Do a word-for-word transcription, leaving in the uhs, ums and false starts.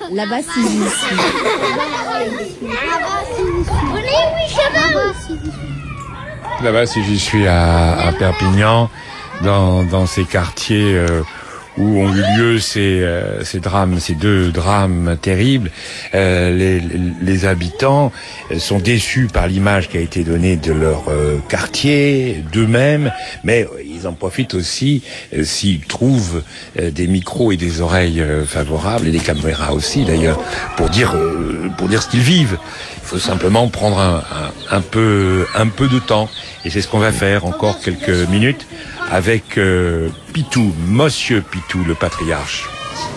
Là-bas, si j'y suis. Là-bas, si j'y suis à, à Perpignan, dans, dans ces quartiers euh, où ont eu lieu ces, euh, ces drames, ces deux drames terribles, euh, les, les habitants sont déçus par l'image qui a été donnée de leur euh, quartier, d'eux-mêmes, mais ils en profitent aussi euh, s'ils trouvent euh, des micros et des oreilles euh, favorables, et des caméras aussi d'ailleurs, pour dire, euh, pour dire ce qu'ils vivent. Il faut simplement prendre un, un, un peu, un peu de temps, et c'est ce qu'on va faire encore quelques minutes avec euh, Pitou, Monsieur Pitou, le patriarche.